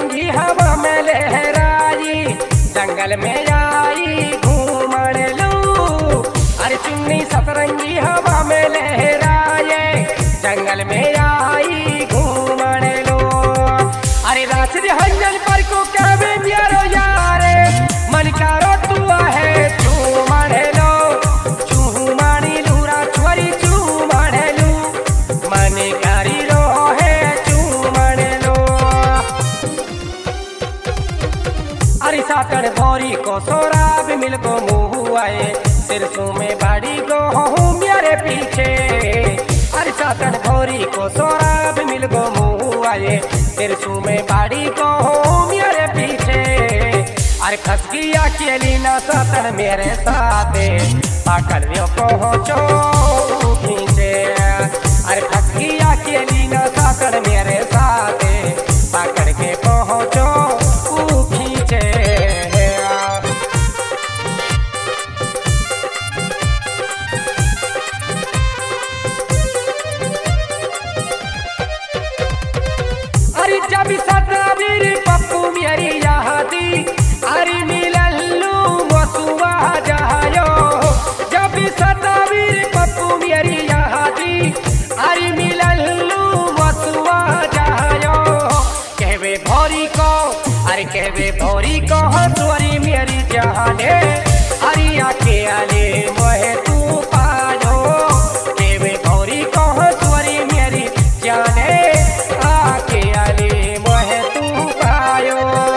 सतरंगी हवा में लहराई, जंगल में आई घूमण लू। अरे चुन्नी सतरंगी हवा में लहराए, जंगल में आई घूमण लो। अरे रात्रि हंजन पर को कहवे म्यारो यारे, मन कारो तू है चूमण लो। चूमानी लूरा छोरी चूमण लू, मन कारी रो है चूमण लो। अरे सातन भौरी को सोरा भी मिल को मुँह आए, सिरसों में बाड़ी को हूँ मेरे पीछे। अरे सातन भौरी को सोरा भी मिल को मुँह आए, सिरसों में बाड़ी को हूँ मेरे पीछे। अरे खस गया अकेली ना सातन मेरे साथे, पाकड़ियों पहुँचो खींचे। अरे खस गया अकेली ना सातन मेरे साथे, पकड़ के पहुँचो खींचे। अरे जब सतवीर पप्पू मेरी यादी, अरे मिलल्लू वसुआ जायो। जब सतवीर पप्पू मेरी यादी, अरे मिलल्लू वसुआ जायो। कहवे भौरी को, अरे कहवे भौरी को हंसुरी मेरी जाने, अरे आके आले मोहे तू पालो। कहवे भौरी को हंसुरी मेरी जाने, आके आले मोहे तू पायो।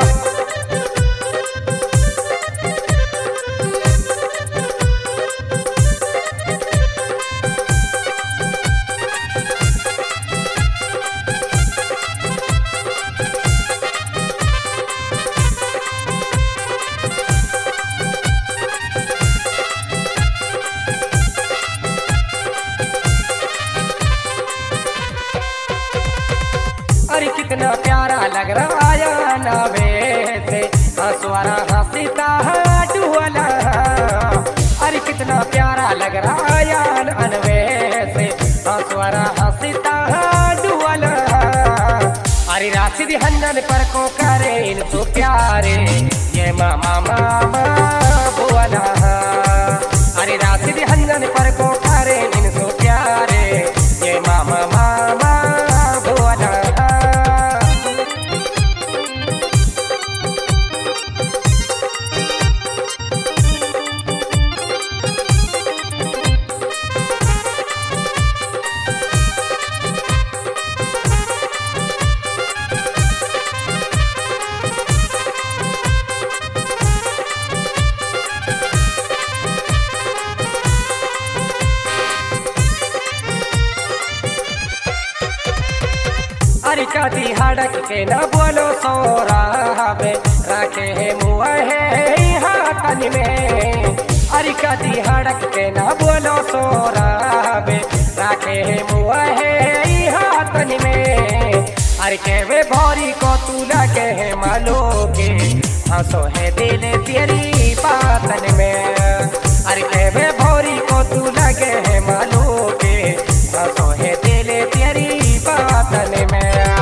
अरे कितना प्यारा लग रहा है ना वैसे, हंसवारा हंसता डुअला। अरे कितना प्यारा लग रहा है अनवैसे, हंसवारा हंसता डुअला। अरे राशिद हन्नन पर को करे इनको प्यारे, ये मामा मामा बोला। अरे राशिद हन्नन पर को करे इनको प्यारे, ये मामा मामा बोला। अरे काती हड़क के न बोलो सोरा में, रखे है मुआ है हाथन में। अरे काती हड़क के न बोलो सोरा में, रखे है मुआ है हाथन में। अरे कहवे भौरी को तू लगे है मालो के, हंसो है दिल तेरी बातन में। अरे कहवे भौरी को तू लगे है मालो के, हंसो है दिल तेरी बातन में।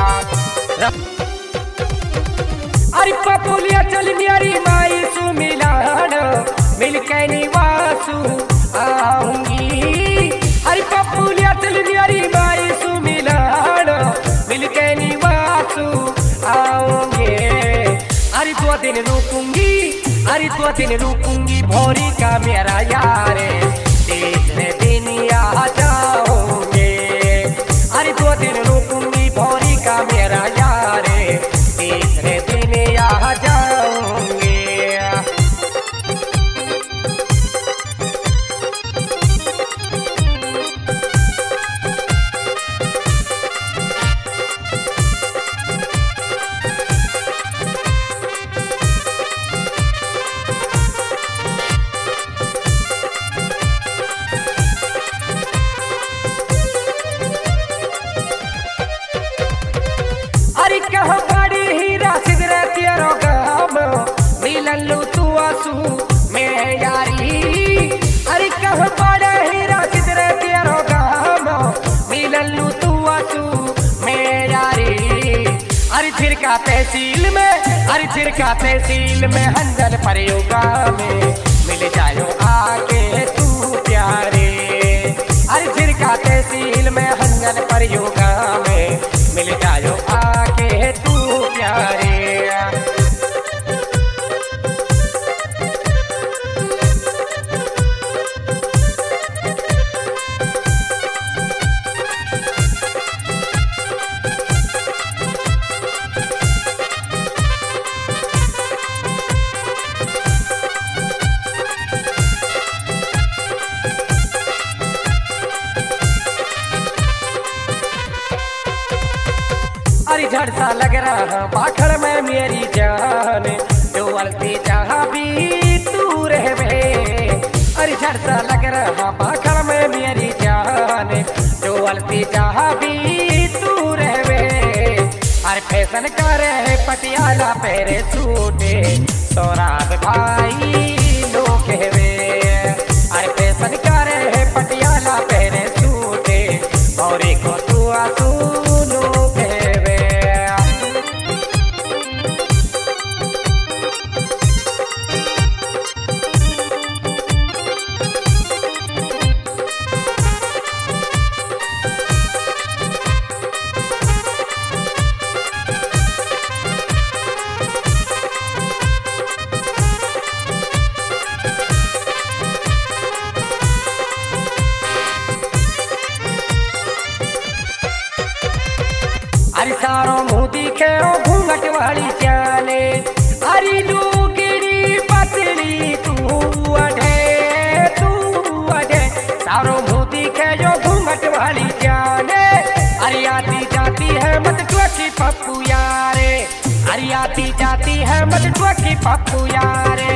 अरे पपुलिया चल मेरी माई सु मिलान, मिल के निवासु आऊंगी। अरे पपुलिया चल मेरी माई सु मिलान, मिल के निवासु आऊंगे। अरे 2 दिन रुकूंगी, अरे 2 दिन रुकूंगी भौरी का मेरा यारे, तीसरे दिन आ जाऊंगे। अरे 2 दिन रुकूंगी भौरी का मेरा यारे, तीसरे दिन आ जाऊंगे। छिड़का तहसील में, अरे छिड़का तहसील में हंजन परियोगा में मिल जायो आके तू प्यारे। अरे छिड़का तहसील में हंजन परियोगा में मिल जायो आके तू प्यारे। अरे झड़सा लग रहा बाखड़ में मेरी जान, जो अलती जहाँ भी तू रहवे। अरे झड़सा लग रहा बाखड़ में मेरी जान, जो अलती जहाँ भी तू रहवे। अरे फैशन करे पटियाला पेरे सूटे सौराब भाई लो कहवे। अरे फैशन करे पटियाला पेरे सूटे और को तू आसू लो कहवे। अरे सारो मुँह दिखे घूंघट वाली चाले, अरे लुगड़ी पतली तू अढ़े सारो मुँह दिखे जो घूंघट वाली चाले। अरे आती जाती है मत टोकी पप्पू यारे, अरे आती जाती है मत टोकी पप्पू यारे।